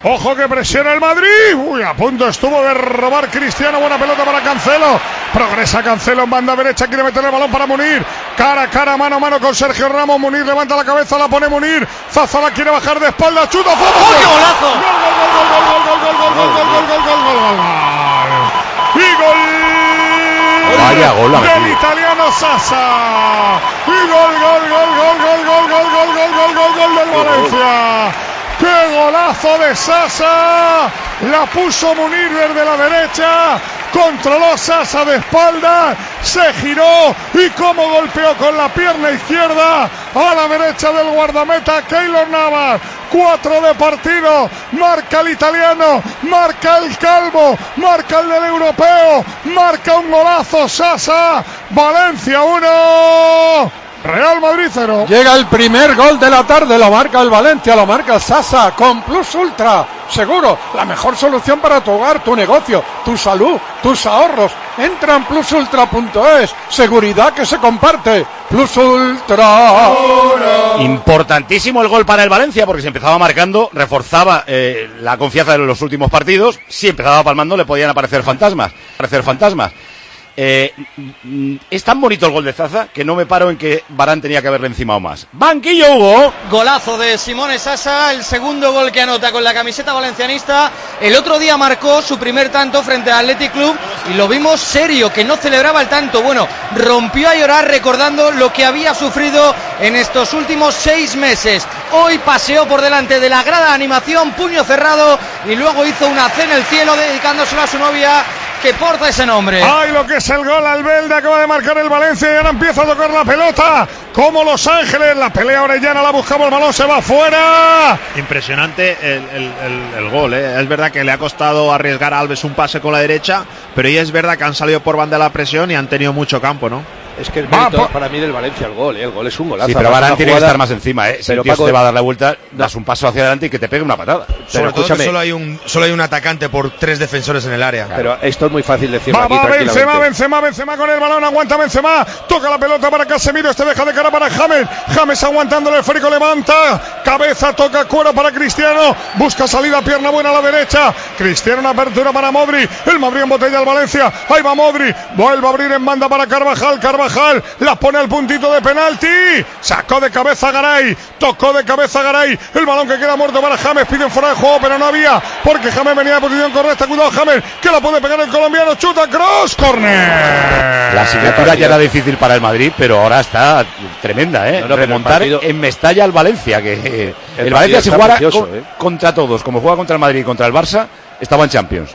Ojo que presiona el Madrid. Uy, a punto estuvo de robar Cristiano. Buena pelota para Cancelo. Progresa Cancelo en banda derecha. Quiere meter el balón para Munir. Cara a cara, mano a mano con Sergio Ramos. Munir levanta la cabeza, la pone Munir. Zaza la quiere bajar de espalda. Chuta. ¡Oh, qué golazo! Gol. Y gol. Vaya gol del italiano Sasa. Y gol del Valencia. ¡Qué golazo de Sasa! La puso Munir desde la derecha, controló Sasa de espalda, se giró y como golpeó con la pierna izquierda a la derecha del guardameta Keylor Navas. 4 de partido, marca el italiano, marca el calvo, marca el del europeo, marca un golazo Sasa. Valencia 1, Real Madrid 0. Llega el primer gol de la tarde, lo marca el Valencia, lo marca el Sasa con Plus Ultra. Seguro, la mejor solución para tu hogar, tu negocio, tu salud, tus ahorros. Entra en plusultra.es. Seguridad que se comparte. Plus Ultra. Importantísimo el gol para el Valencia, porque si empezaba marcando, reforzaba la confianza de los últimos partidos. Si empezaba palmando, le podían aparecer fantasmas. Es tan bonito el gol de Zaza que no me paro en que Varane tenía que haberle encimado más. Banquillo, Hugo. Golazo de Simone Sasa, el segundo gol que anota con la camiseta valencianista. El otro día marcó su primer tanto frente al Athletic Club y lo vimos serio, que no celebraba el tanto. Bueno, rompió a llorar recordando lo que había sufrido en estos últimos 6 meses. Hoy paseó por delante de la grada de animación, puño cerrado, y luego hizo una C en el cielo dedicándosela a su novia, que porta ese nombre. ¡Ay, lo que es el gol! Albelda acaba de marcar el Valencia y ahora empieza a tocar la pelota como Los Ángeles. La pelea Orellana, la buscamos, el balón se va fuera. Impresionante el gol, ¿eh? Es verdad que le ha costado arriesgar a Alves un pase con la derecha, pero ya es verdad que han salido por banda de la presión y han tenido mucho campo, ¿no? Es que el mérito para mí del Valencia el gol es un golazo. Sí, pero Varane tiene que estar más encima, ¿eh? Si el tío te va a dar la vuelta, das un paso hacia adelante y que te pegue una patada. Sobre todo que solo hay un atacante por 3 defensores en el área. Claro. Pero esto es muy fácil decirlo aquí tranquilamente. Benzema con el balón, aguanta Benzema, toca la pelota para Casemiro, este deja de cara para James aguantando el esférico, levanta, cabeza, toca cuero para Cristiano, busca salida, pierna buena a la derecha, Cristiano en apertura para Modri, el Madrid en botella al Valencia, ahí va Modri, vuelve a abrir en banda para Carvajal, la pone al puntito de penalti, sacó de cabeza Garay, tocó de cabeza Garay, el balón que queda muerto para James, piden fuera de juego, pero no había, porque James venía de posición correcta, cuidado James, que la puede pegar el colombiano, chuta, cross, corner. La asignatura ya era difícil para el Madrid, pero ahora está tremenda, ¿eh? Remontar en Mestalla al Valencia, que el Valencia si jugara contra todos, como juega contra el Madrid y contra el Barça, estaba en Champions.